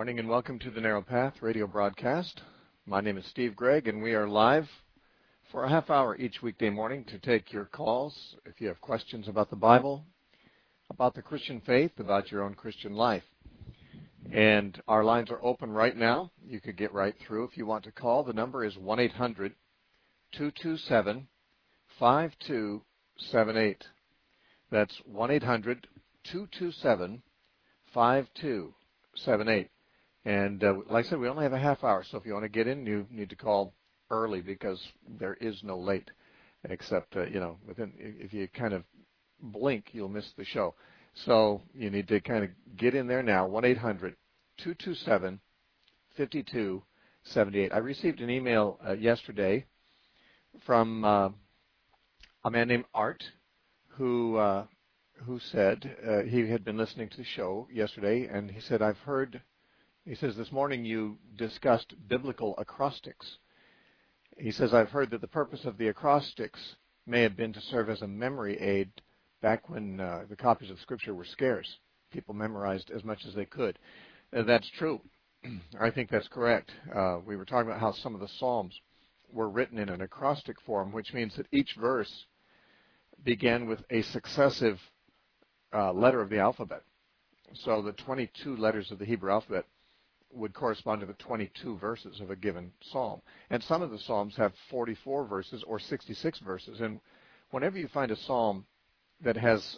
morning and welcome to the Narrow Path radio broadcast. My name is Steve Gregg and we are live for a half hour each weekday morning to take your calls if you have questions about the Bible, about the Christian faith, about your own Christian life. And our lines are open right now. You could get right through if you want to call. The number is 1-800-227-5278. That's 1-800-227-5278. And like I said, we only have a half hour, so if you want to get in, you need to call early because there is no late, except, if you kind of blink, you'll miss the show. So you need to kind of get in there now, 1-800-227-5278. I received an email yesterday from a man named Art who said he had been listening to the show yesterday, and he said, he says, this morning you discussed biblical acrostics. He says, I've heard that the purpose of the acrostics may have been to serve as a memory aid back when the copies of Scripture were scarce. People memorized as much as they could. That's true. I think that's correct. We were talking about how some of the Psalms were written in an acrostic form, which means that each verse began with a successive letter of the alphabet. So the 22 letters of the Hebrew alphabet would correspond to the 22 verses of a given psalm. And some of the psalms have 44 verses or 66 verses. And whenever you find a psalm that has,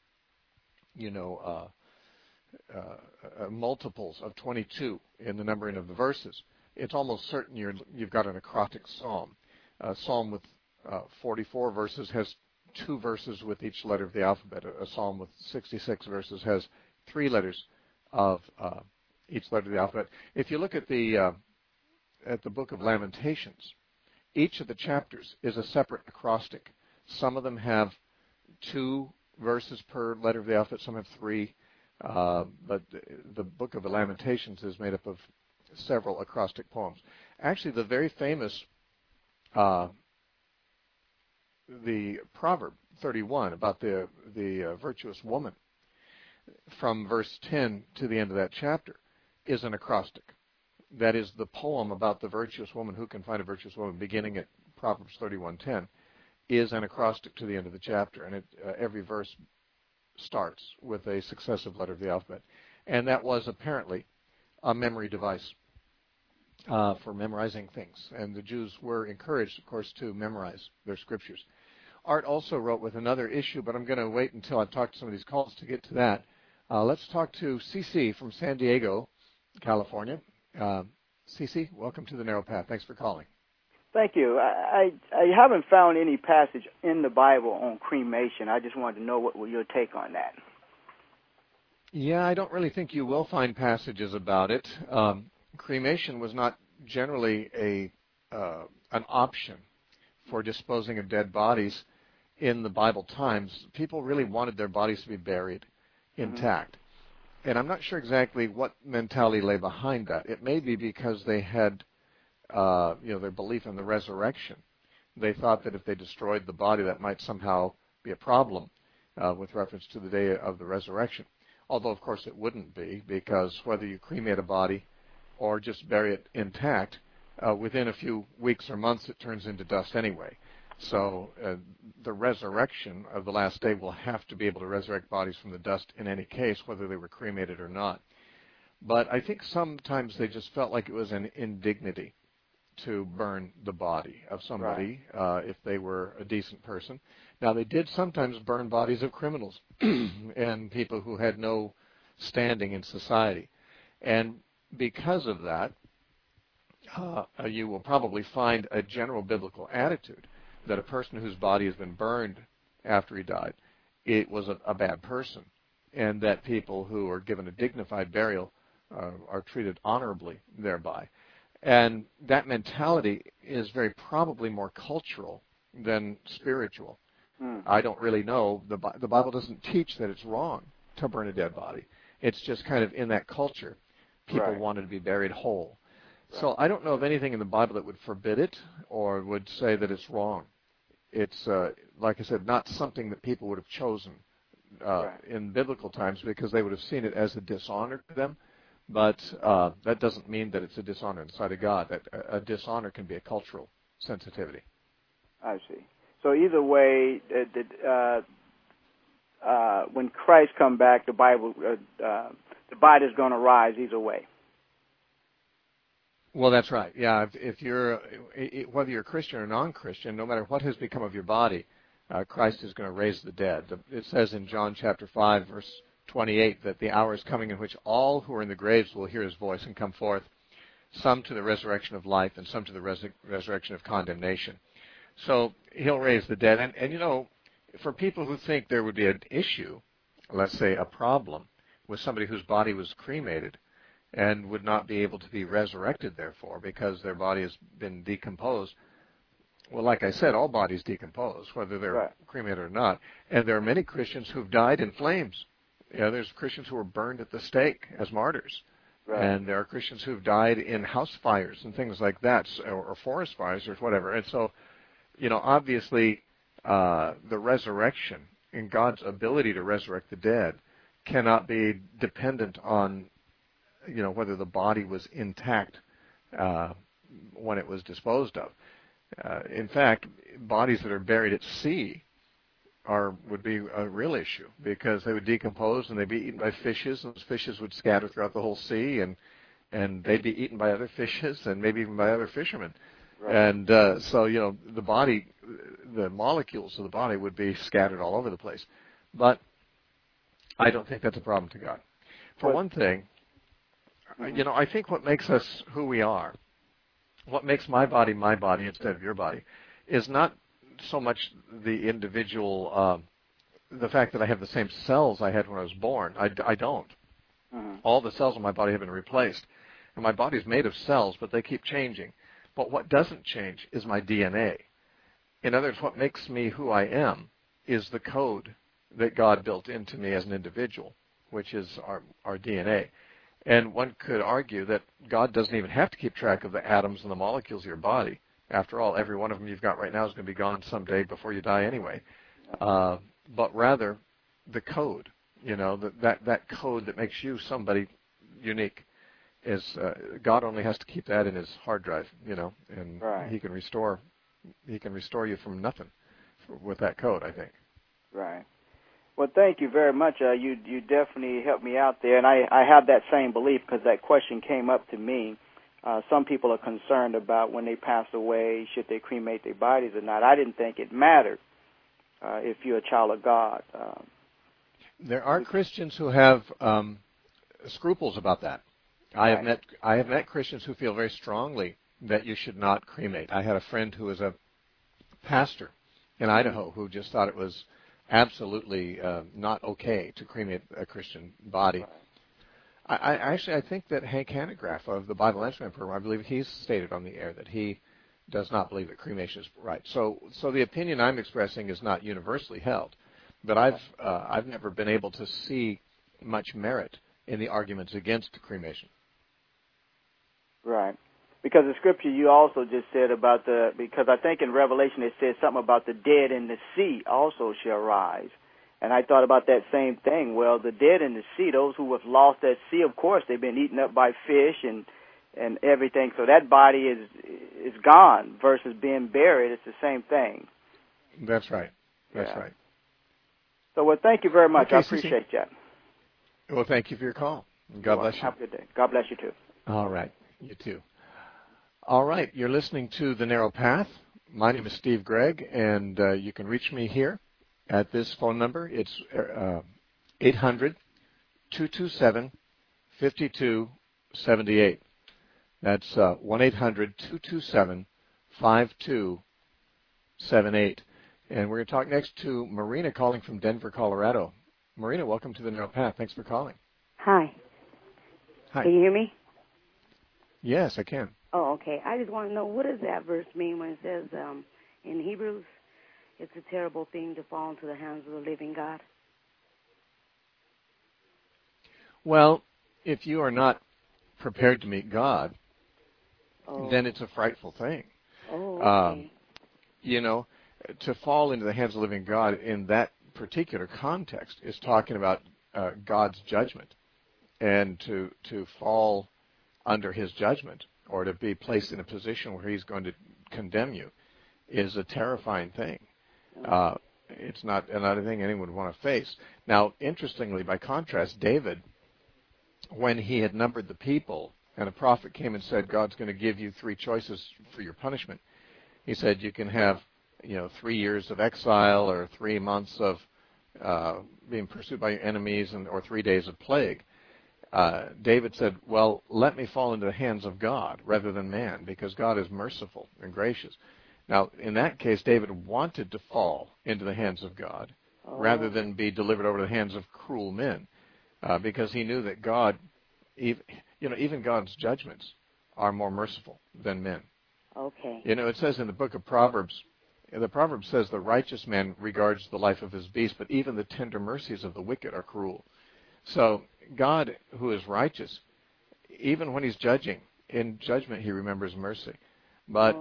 multiples of 22 in the numbering of the verses, it's almost certain you've got an acrostic psalm. A psalm with 44 verses has 2 verses with each letter of the alphabet. A psalm with 66 verses has 3 letters of each letter of the alphabet. If you look at the book of Lamentations, each of the chapters is a separate acrostic. Some of them have 2 verses per letter of the alphabet, some have 3. But the book of the Lamentations is made up of several acrostic poems. Actually, the very famous the Proverb 31 about the virtuous woman, from verse 10 to the end of that chapter, is an acrostic. That is the poem about the virtuous woman. Who can find a virtuous woman? Beginning at Proverbs 31:10, is an acrostic to the end of the chapter, and every verse starts with a successive letter of the alphabet. And that was apparently a memory device for memorizing things. And the Jews were encouraged, of course, to memorize their scriptures. Art also wrote with another issue, but I'm going to wait until I've talked to some of these calls to get to that. Let's talk to CC from San Diego, California. CC, welcome to the Narrow Path. Thanks for calling. Thank you. I haven't found any passage in the Bible on cremation. I just wanted to know what your take on that. Yeah, I don't really think you will find passages about it. Cremation was not generally an option for disposing of dead bodies in the Bible times. People really wanted their bodies to be buried intact. And I'm not sure exactly what mentality lay behind that. It may be because they had their belief in the resurrection. They thought that if they destroyed the body, that might somehow be a problem with reference to the day of the resurrection. Although, of course, it wouldn't be, because whether you cremate a body or just bury it intact, within a few weeks or months it turns into dust anyway. So the resurrection of the last day will have to be able to resurrect bodies from the dust in any case, whether they were cremated or not. But I think sometimes they just felt like it was an indignity to burn the body of somebody, right, if they were a decent person. Now, they did sometimes burn bodies of criminals and people who had no standing in society. And because of that, you will probably find a general biblical attitude that a person whose body has been burned after he died, it was a bad person, and that people who are given a dignified burial are treated honorably thereby. And that mentality is very probably more cultural than spiritual. I don't really know. The Bible doesn't teach that it's wrong to burn a dead body. It's just kind of in that culture. People wanted to be buried whole. So I don't know of anything in the Bible that would forbid it or would say that it's wrong. It's, like I said, not something that people would have chosen in biblical times because they would have seen it as a dishonor to them. but that doesn't mean that it's a dishonor in the sight of God. That a dishonor can be a cultural sensitivity. I see. So either way, when Christ come back, the body's going to rise either way. Well, that's right. Yeah, if you're whether you're Christian or non-Christian, no matter what has become of your body, Christ is going to raise the dead. It says in John chapter 5, verse 28, that the hour is coming in which all who are in the graves will hear his voice and come forth, some to the resurrection of life and some to the resurrection of condemnation. So he'll raise the dead. And you know, for people who think there would be an issue, let's say a problem, with somebody whose body was cremated and would not be able to be resurrected, therefore, because their body has been decomposed. Well, like I said, all bodies decompose, whether they're cremated or not. And there are many Christians who've died in flames. You know, there's Christians who were burned at the stake as martyrs. Right. And there are Christians who've died in house fires and things like that, or forest fires or whatever. And so, you know, obviously the resurrection and God's ability to resurrect the dead cannot be dependent on, you know, whether the body was intact when it was disposed of. In fact, bodies that are buried at sea would be a real issue, because they would decompose and they'd be eaten by fishes, and those fishes would scatter throughout the whole sea, and they'd be eaten by other fishes and maybe even by other fishermen. Right. And so, you know, the body, the molecules of the body would be scattered all over the place. But I don't think that's a problem to God. For one thing, you know, I think what makes us who we are, what makes my body instead of your body, is not so much the individual, the fact that I have the same cells I had when I was born. I don't. Mm-hmm. All the cells in my body have been replaced. And my body is made of cells, but they keep changing. But what doesn't change is my DNA. In other words, what makes me who I am is the code that God built into me as an individual, which is our DNA. And one could argue that God doesn't even have to keep track of the atoms and the molecules of your body. After all, every one of them you've got right now is going to be gone someday before you die anyway. But rather, the code, you know, that code that makes you somebody unique, is God only has to keep that in his hard drive, you know, and he can restore you from nothing with that code, I think. Right. Well, thank you very much. You definitely helped me out there, and I have that same belief, because that question came up to me. Some people are concerned about when they pass away, should they cremate their bodies or not. I didn't think it mattered if you're a child of God. There are Christians who have scruples about that. I have met Christians who feel very strongly that you should not cremate. I had a friend who was a pastor in Idaho who just thought it was absolutely not okay to cremate a Christian body. I think that Hank Hanegraaff of the Bible Answering Program, I believe he's stated on the air that he does not believe that cremation is right. So the opinion I'm expressing is not universally held, but I've never been able to see much merit in the arguments against cremation. Right. Because the scripture you also just said about because I think in Revelation it says something about the dead in the sea also shall rise. And I thought about that same thing. Well, the dead in the sea, those who have lost at sea, of course, they've been eaten up by fish and everything. So that body is gone versus being buried. It's the same thing. That's right. That's right. So, well, thank you very much. Okay, I appreciate that. Well, thank you for your call. God bless you. Have a good day. God bless you, too. All right. You too. All right. You're listening to The Narrow Path. My name is Steve Gregg, and you can reach me here at this phone number. It's 800-227-5278. That's 1-800-227-5278. And we're going to talk next to Marina calling from Denver, Colorado. Marina, welcome to The Narrow Path. Thanks for calling. Hi. Hi. Can you hear me? Yes, I can. Oh, okay. I just want to know, what does that verse mean when it says in Hebrews, it's a terrible thing to fall into the hands of the living God? Well, if you are not prepared to meet God, then it's a frightful thing. Oh, okay. You know, to fall into the hands of the living God in that particular context is talking about God's judgment. and to fall under his judgment or to be placed in a position where he's going to condemn you is a terrifying thing. It's not another thing anyone would want to face. Now, interestingly, by contrast, David, when he had numbered the people and a prophet came and said, God's going to give you 3 choices for your punishment, he said you can have 3 years of exile or 3 months of being pursued by your enemies or 3 days of plague. David said, well, let me fall into the hands of God rather than man, because God is merciful and gracious. Now, in that case, David wanted to fall into the hands of God rather than be delivered over to the hands of cruel men, because he knew that God, even God's judgments are more merciful than men. Okay. It says in the book of Proverbs, the Proverb says the righteous man regards the life of his beast, but even the tender mercies of the wicked are cruel. So God, who is righteous, even when he's judging, in judgment he remembers mercy. But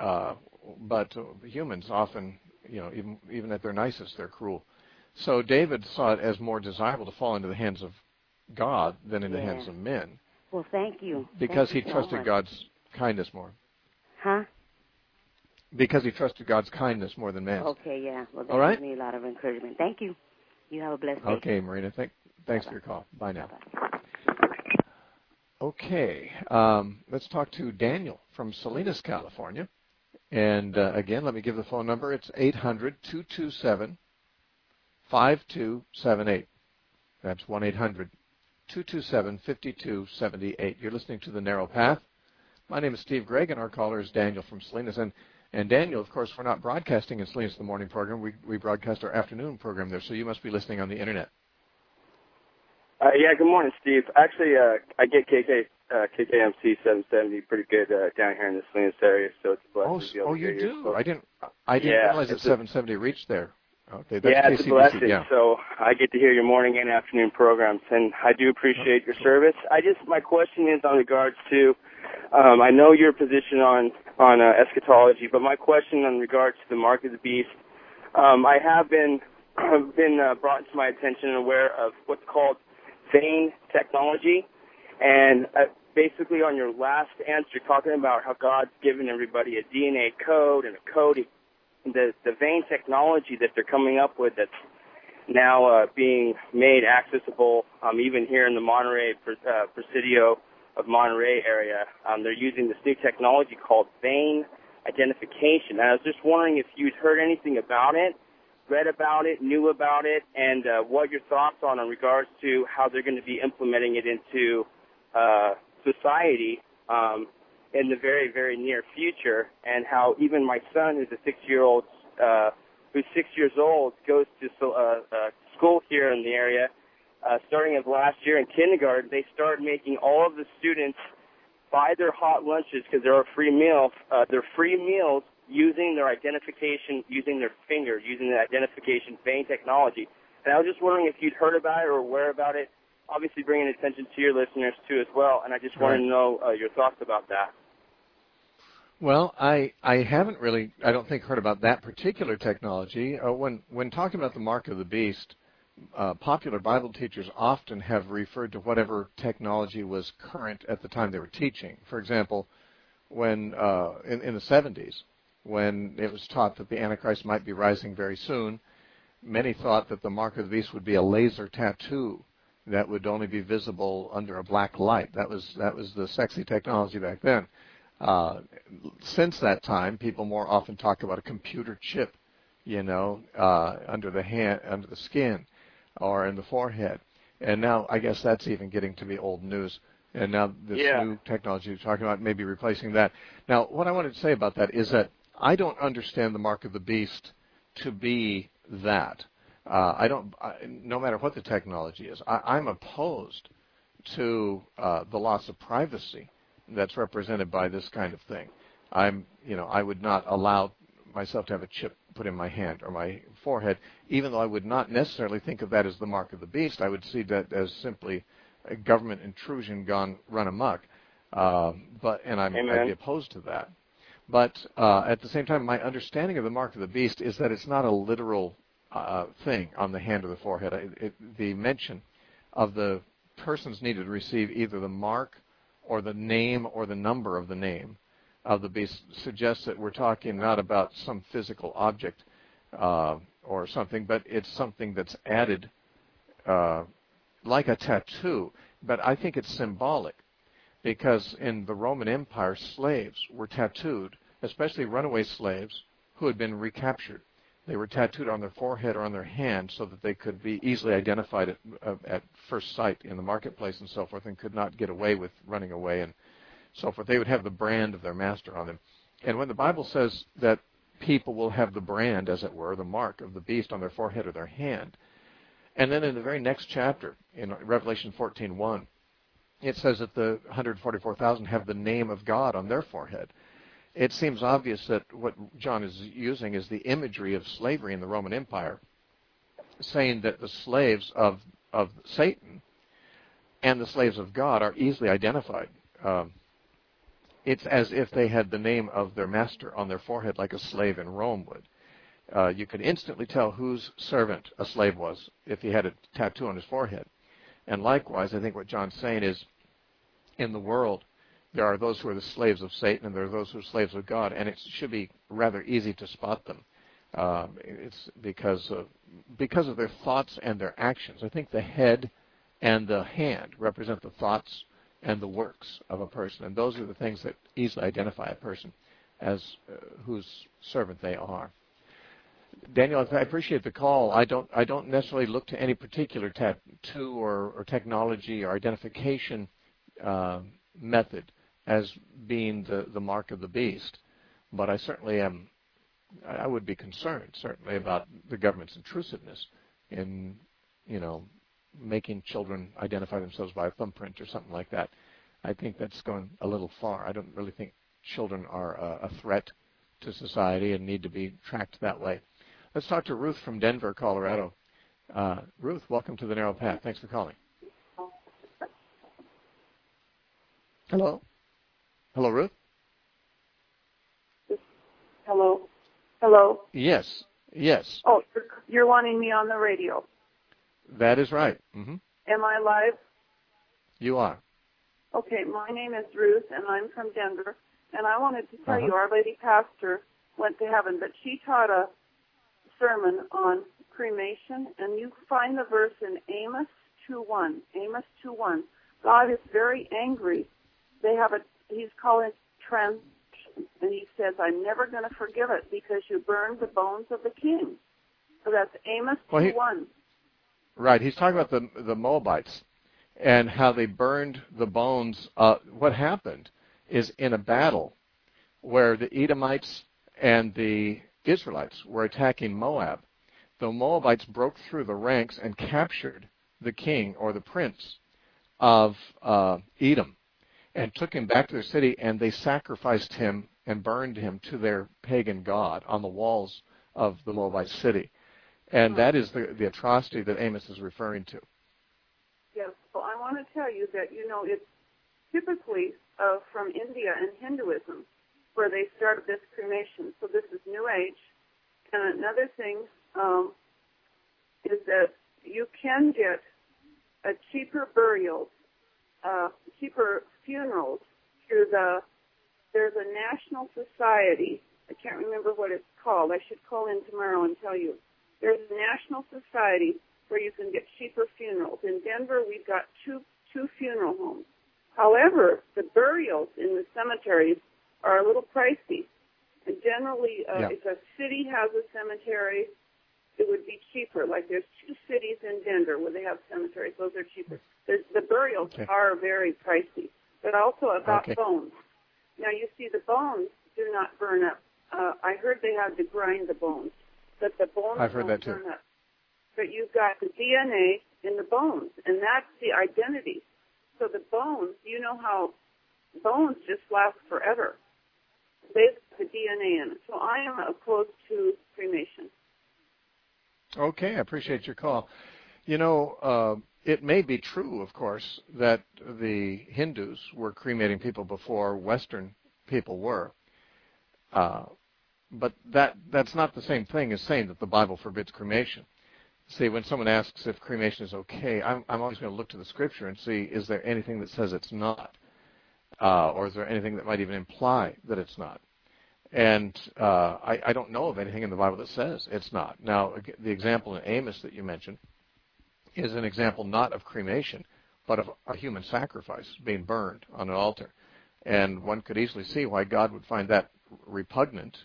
humans often, even at their nicest, they're cruel. So David saw it as more desirable to fall into the hands of God than in the hands of men. Well, thank you. Because he trusted God's kindness more. Huh? Because he trusted God's kindness more than man's. Okay, yeah. Well, that gives me a lot of encouragement. Thank you. You have a blessed day. Okay, Marina. Thanks for your call. Bye now. Bye-bye. Okay. Let's talk to Daniel from Salinas, California. And again, let me give the phone number. It's 800-227-5278. That's 1-800-227-5278. You're listening to The Narrow Path. My name is Steve Gregg, and our caller is Daniel from Salinas. And Daniel, of course, we're not broadcasting in Salinas the morning program. We broadcast our afternoon program there, so you must be listening on the Internet. Yeah, good morning, Steve. Actually, I get KKMC 770 pretty good down here in the Salinas area, so it's a blessing to be able to hear you do? So, I didn't realize that 770 reached there. Okay, that's it's KCBC, a blessing. Yeah. So I get to hear your morning and afternoon programs, and I do appreciate your service. My question is on regards to, I know your position on eschatology, but my question on regards to the mark of the beast, I have been brought to my attention and aware of what's called vein technology, and basically on your last answer, talking about how God's given everybody a DNA code and a code. The vein technology that they're coming up with that's now being made accessible, even here in the Monterey, Presidio of Monterey area, they're using this new technology called vein identification. And I was just wondering if you'd heard anything about it, read about it, knew about it, and what your thoughts on in regards to how they're going to be implementing it into society in the very, very near future, and how even my son, who's 6 years old, goes to school here in the area. Starting of last year in kindergarten, they started making all of the students buy their hot lunches because there are free meals. They're free meals using their identification, using their finger, using the identification vein technology. And I was just wondering if you'd heard about it or aware about it. Obviously, bringing attention to your listeners too as well. And I just wanted to know your thoughts about that. Well, I haven't really, I don't think, heard about that particular technology. When talking about the mark of the beast, popular Bible teachers often have referred to whatever technology was current at the time they were teaching. For example, when in the 70s, when it was taught that the Antichrist might be rising very soon, many thought that the mark of the beast would be a laser tattoo that would only be visible under a black light. That was the sexy technology back then. Since that time, people more often talk about a computer chip, under the skin or in the forehead. And now I guess that's even getting to be old news. And now this new technology you're talking about may be replacing that. Now, what I wanted to say about that is that I don't understand the mark of the beast to be that. No matter what the technology is, I'm opposed to the loss of privacy that's represented by this kind of thing. I would not allow myself to have a chip put in my hand or my forehead, even though I would not necessarily think of that as the mark of the beast. I would see that as simply a government intrusion gone run amok. I'd be opposed to that. But at the same time, my understanding of the mark of the beast is that it's not a literal thing on the hand or the forehead. The mention of the persons needed to receive either the mark or the name or the number of the name of the beast suggests that we're talking not about some physical object or something, but it's something that's added like a tattoo. But I think it's symbolic, because in the Roman Empire, slaves were tattooed, especially runaway slaves who had been recaptured. They were tattooed on their forehead or on their hand so that they could be easily identified at first sight in the marketplace and so forth, and could not get away with running away and so forth. They would have the brand of their master on them. And when the Bible says that people will have the brand, as it were, the mark of the beast on their forehead or their hand, and then in the very next chapter, in Revelation 14:1, it says that the 144,000 have the name of God on their forehead. It seems obvious that what John is using is the imagery of slavery in the Roman Empire, saying that the slaves of Satan and the slaves of God are easily identified. It's as if they had the name of their master on their forehead, like a slave in Rome would. You could instantly tell whose servant a slave was if he had a tattoo on his forehead. And likewise, I think what John's saying is, in the world, there are those who are the slaves of Satan, and there are those who are slaves of God, and it should be rather easy to spot them. It's because of their thoughts and their actions. I think the head and the hand represent the thoughts and the works of a person, and those are the things that easily identify a person as whose servant they are. Daniel, I appreciate the call. I don't necessarily look to any particular tattoo or technology or identification method as being the mark of the beast, but I certainly am. I would be concerned, certainly, about the government's intrusiveness in, making children identify themselves by a thumbprint or something like that. I think that's going a little far. I don't really think children are a threat to society and need to be tracked that way. Let's talk to Ruth from Denver, Colorado. Ruth, welcome to the Narrow Path. Thanks for calling. Hello? Hello, Ruth? Hello? Yes. Oh, you're wanting me on the radio. That is right. Mm-hmm. Am I live? You are. Okay, my name is Ruth, and I'm from Denver, and I wanted to tell you Our Lady Pastor went to heaven, but she taught a sermon on cremation, and you find the verse in Amos 2:1. Amos 2:1. God is very angry. He's calling it trans, and he says, I'm never going to forgive it because you burned the bones of the king. So that's Amos 2:1. Right. He's talking about the Moabites and how they burned the bones. What happened is in a battle where the Edomites and the Israelites were attacking Moab, the Moabites broke through the ranks and captured the king or the prince of Edom and took him back to their city, and they sacrificed him and burned him to their pagan god on the walls of the Moabite city. And that is the atrocity that Amos is referring to. Yes. Well, I want to tell you that, it's typically from India and Hinduism where they started this cremation. So this is New Age. And another thing is that you can get a cheaper burial, cheaper funerals through there's a national society. I can't remember what it's called. I should call in tomorrow and tell you. There's a national society where you can get cheaper funerals. In Denver, we've got two funeral homes. However, the burials in the cemeteries are a little pricey. And generally, if a city has a cemetery, it would be cheaper. Like there's 2 cities in Denver where they have cemeteries. Those are cheaper. The burials are very pricey. But also about bones. Now, you see, the bones do not burn up. I heard they had to grind the bones. But the bones I've heard that too. Burn up. But you've got the DNA in the bones, and that's the identity. So the bones, you know how bones just last forever. They've got the DNA in it. So I am opposed to cremation. Okay, I appreciate your call. It may be true, of course, that the Hindus were cremating people before Western people were. But that's not the same thing as saying that the Bible forbids cremation. See, when someone asks if cremation is okay, I'm always going to look to the Scripture and see, is there anything that says it's not? Or is there anything that might even imply that it's not? And I don't know of anything in the Bible that says it's not. Now, the example in Amos that you mentioned is an example not of cremation, but of a human sacrifice being burned on an altar. And one could easily see why God would find that repugnant,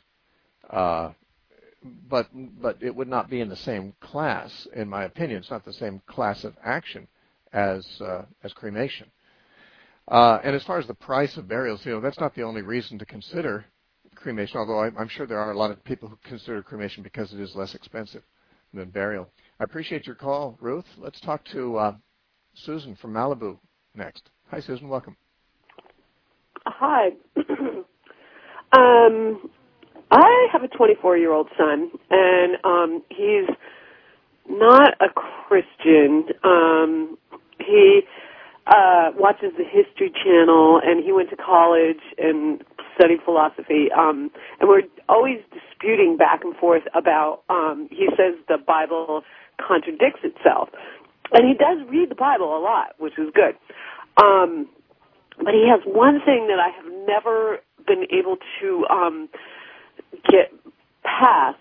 but it would not be in the same class, in my opinion. It's not the same class of action as cremation. And as far as the price of burials, that's not the only reason to consider cremation, although I'm sure there are a lot of people who consider cremation because it is less expensive than burial. I appreciate your call, Ruth. Let's talk to Susan from Malibu next. Hi, Susan. Welcome. Hi. I have a 24-year-old son, and he's not a Christian. He watches the History Channel, and he went to college and studied philosophy. And we're always disputing back and forth about, he says the Bible contradicts itself. And he does read the Bible a lot, which is good. But he has one thing that I have never been able to get past.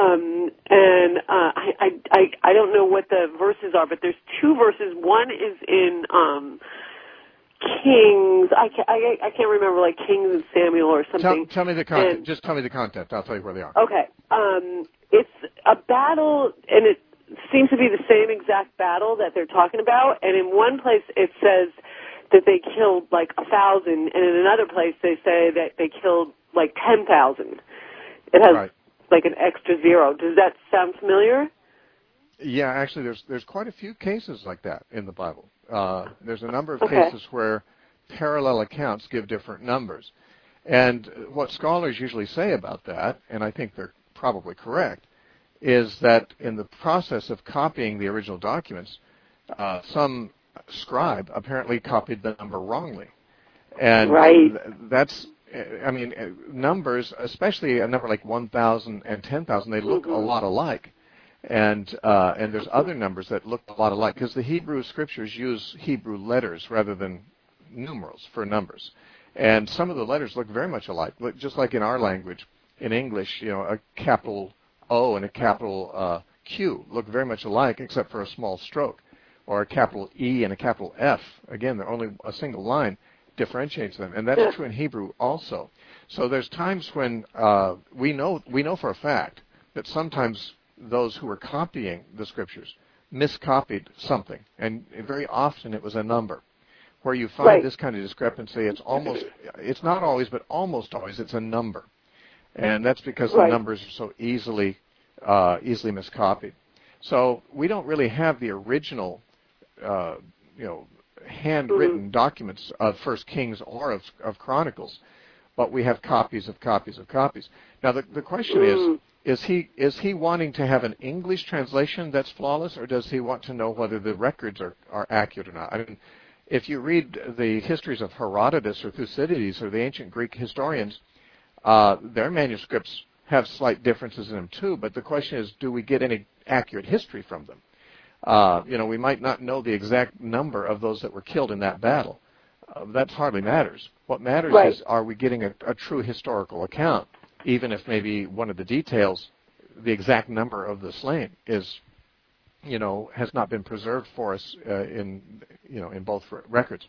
I don't know what the verses are, but there's two verses. One is in Kings. I can't remember, like Kings and Samuel or something. Tell me the content. Just tell me the content. I'll tell you where they are. Okay. It's a battle, and it seems to be the same exact battle that they're talking about. And in one place it says that they killed like 1,000, and in another place they say that they killed like 10,000. It has like an extra zero. Does that sound familiar? Yeah, actually, there's quite a few cases like that in the Bible. There's a number of cases where parallel accounts give different numbers. And what scholars usually say about that, and I think they're probably correct, is that in the process of copying the original documents, some scribe apparently copied the number wrongly. And that's, I mean, numbers, especially a number like 1,000 and 10,000, they look a lot alike. And there's other numbers that look a lot alike, because the Hebrew scriptures use Hebrew letters rather than numerals for numbers. And some of the letters look very much alike, just like in our language. In English, a capital O and a capital Q look very much alike, except for a small stroke. Or a capital E and a capital F. Again, they're only a single line differentiates them, and that's true in Hebrew also. So there's times when we know for a fact that sometimes those who were copying the scriptures miscopied something, and very often it was a number. Where you find this kind of discrepancy, it's not always, but almost always, it's a number, and that's because the numbers are so easily miscopied. So we don't really have the original, handwritten documents of First Kings or of Chronicles, but we have copies of copies of copies. Now the question is he wanting to have an English translation that's flawless, or does he want to know whether the records are accurate or not? I mean, if you read the histories of Herodotus or Thucydides or the ancient Greek historians, their manuscripts have slight differences in them too, but the question is, do we get any accurate history from them? We might not know the exact number of those that were killed in that battle. That hardly matters. What matters is, are we getting a true historical account, even if maybe one of the details, the exact number of the slain, is, has not been preserved for us in both records.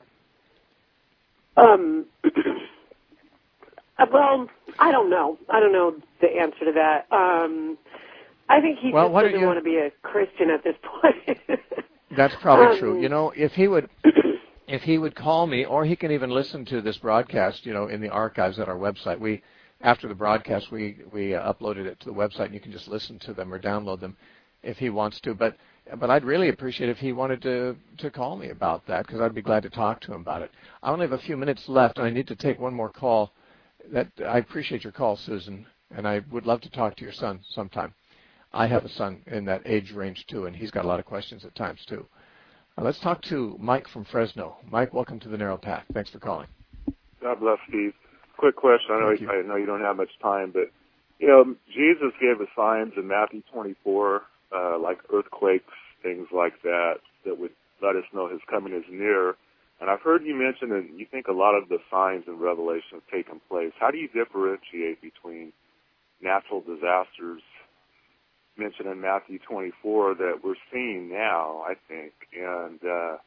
Well, I don't know. I don't know the answer to that. I think he just doesn't want to be a Christian at this point. That's probably true. If he would call me, or he can even listen to this broadcast, in the archives at our website. After the broadcast, we uploaded it to the website, and you can just listen to them or download them if he wants to. But I'd really appreciate if he wanted to call me about that, because I'd be glad to talk to him about it. I only have a few minutes left, and I need to take one more call. I appreciate your call, Susan, and I would love to talk to your son sometime. I have a son in that age range, too, and he's got a lot of questions at times, too. Let's talk to Mike from Fresno. Mike, welcome to the Narrow Path. Thanks for calling. God bless, Steve. Quick question. I know you don't have much time, but, Jesus gave us signs in Matthew 24 like earthquakes, things like that, that would let us know his coming is near. And I've heard you mention that you think a lot of the signs in Revelation have taken place. How do you differentiate between natural disasters mentioned in Matthew 24 that we're seeing now, I think, and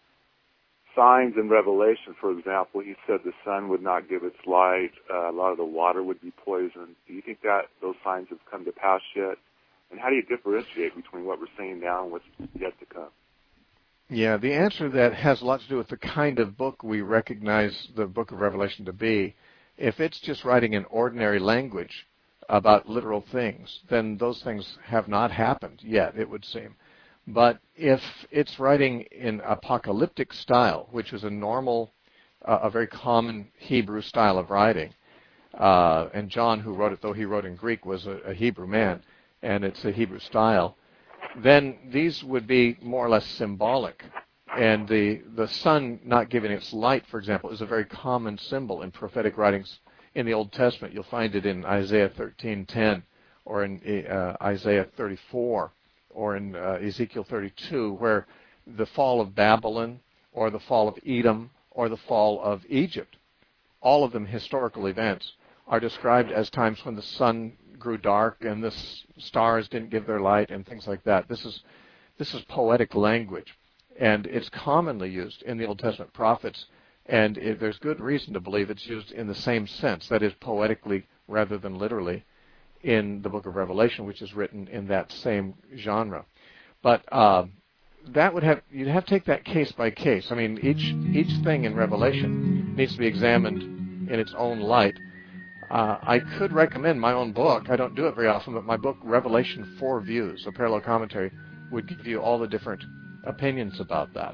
signs in Revelation? For example, he said the sun would not give its light, a lot of the water would be poisoned. Do you think that those signs have come to pass yet? And how do you differentiate between what we're seeing now and what's yet to come? Yeah, the answer to that has a lot to do with the kind of book we recognize the book of Revelation to be. If it's just writing in ordinary language about literal things, then those things have not happened yet, it would seem. But if it's writing in apocalyptic style, which is a normal, a very common Hebrew style of writing, and John, who wrote it, though he wrote in Greek, was a Hebrew man, and it's a Hebrew style, then these would be more or less symbolic. And the sun not giving its light, for example, is a very common symbol in prophetic writings in the Old Testament. You'll find it in Isaiah 13:10, or in Isaiah 34, or in Ezekiel 32, where the fall of Babylon, or the fall of Edom, or the fall of Egypt, all of them historical events, are described as times when the sun grew dark and the stars didn't give their light and things like that. This is poetic language, and it's commonly used in the Old Testament prophets, and there's good reason to believe it's used in the same sense, that is, poetically rather than literally, in the book of Revelation, which is written in that same genre. But that would have, you'd have to take that case by case. I mean, each thing in Revelation needs to be examined in its own light. I could recommend my own book. I don't do it very often, but my book, Revelation 4 Views, a parallel commentary, would give you all the different opinions about that.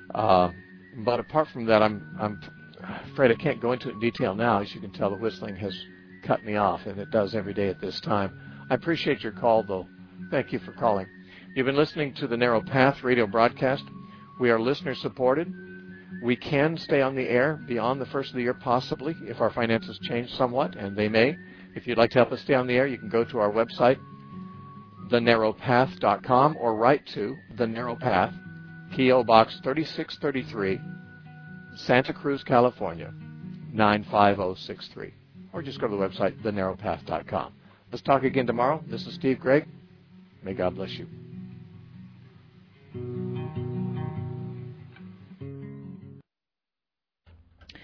But apart from that, I'm afraid I can't go into it in detail now. As you can tell, the whistling has cut me off, and it does every day at this time. I appreciate your call, though. Thank you for calling. You've been listening to the Narrow Path radio broadcast. We are listener-supported. We can stay on the air beyond the first of the year, possibly, if our finances change somewhat, and they may. If you'd like to help us stay on the air, you can go to our website, thenarrowpath.com, or write to The Narrow Path, P.O. Box 3633, Santa Cruz, California, 95063. Or just go to the website, thenarrowpath.com. Let's talk again tomorrow. This is Steve Gregg. May God bless you.